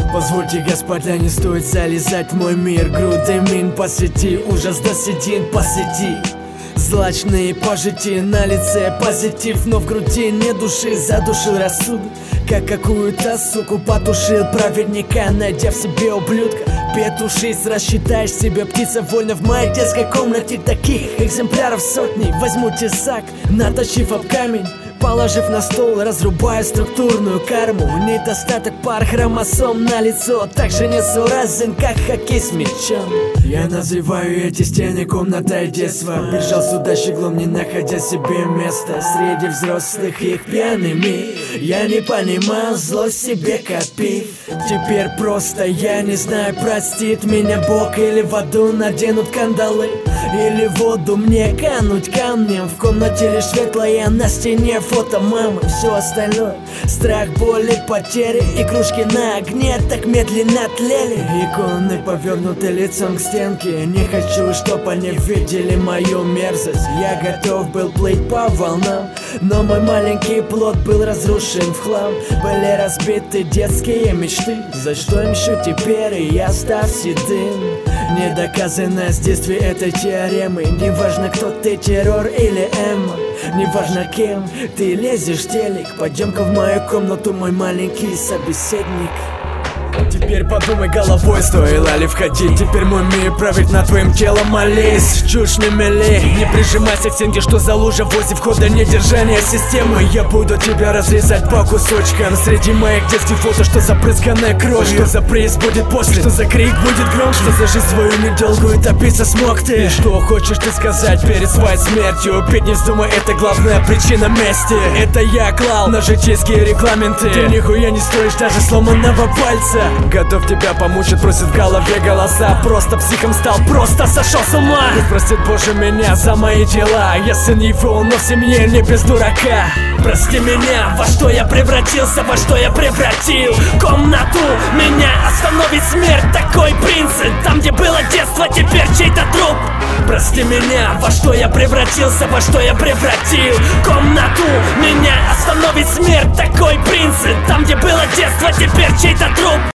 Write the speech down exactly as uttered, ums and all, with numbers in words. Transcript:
Позвольте, господа, не стоит залезать в мой мир. Груды мин посети, ужас до седин посети. Злачные пожити, на лице позитив, но в груди не души, задушил рассудок. Как какую-то суку потушил праведника, найдя в себе ублюдка. Петушись, рассчитаешь себе, птица вольно в моей детской комнате. Таких экземпляров сотни. Возьму тесак, наточив об камень, положив на стол, разрубая структурную карму. Недостаток пар хромосом на лицо также несуразен, как хоккей с мячом. Я называю эти стены комнатой детства. Бежал сюда щеглом, не находя себе места среди взрослых их пьяными. Я не понимал, злость себе копив. Теперь просто я не знаю, простит меня Бог или в аду наденут кандалы, или в воду мне кануть камнем. В комнате лишь светлая, на стене фото мамы. Все остальное — страх, боль и потери. И кружки на огне так медленно тлели. Иконы повернуты лицом к стенке. Не хочу, чтоб они видели мою мерзость. Я готов был плыть по волнам, но мой маленький плод был разрушен в хлам. Были разбиты детские мечты, за что я мщу теперь, и я став седым. Недоказанность действий этой теоремы. Неважно, кто ты, террор или Эмма. Неважно, кем ты лезешь в телек. Пойдем-ка в мою комнату, мой маленький собеседник. Теперь подумай головой, стоило ли входить. Теперь мой мир правит над твоим телом, молись. Чушь не мели, не прижимайся к стенке, что за лужа возле входа недержания системы. Я буду тебя разрезать по кусочкам среди моих детских фото, что запрысканная кровь. Что за приз будет после, что за крик будет гром, что за жизнь свою недолгую топиться смог ты. И что хочешь ты сказать перед своей смертью? Петь не вздумай, это главная причина мести. Это я клал на житейские регламенты. Ты нихуя не стоишь даже сломанного пальца. Готов тебя помучить, просит в голове голоса. Просто психом стал, просто сошел с ума. Пусть простит Боже меня за мои дела. Я сын его, но в семье не без дурака. Прости меня, во что я превратился, во что я превратил комнату. Меня остановит смерть, такой принцип. Там, где было детство, теперь чей-то труп. Прости меня, во что я превратился, во что я превратил комнату. Меня остановит смерть, такой принцип. Там, где было детство, теперь чей-то труп.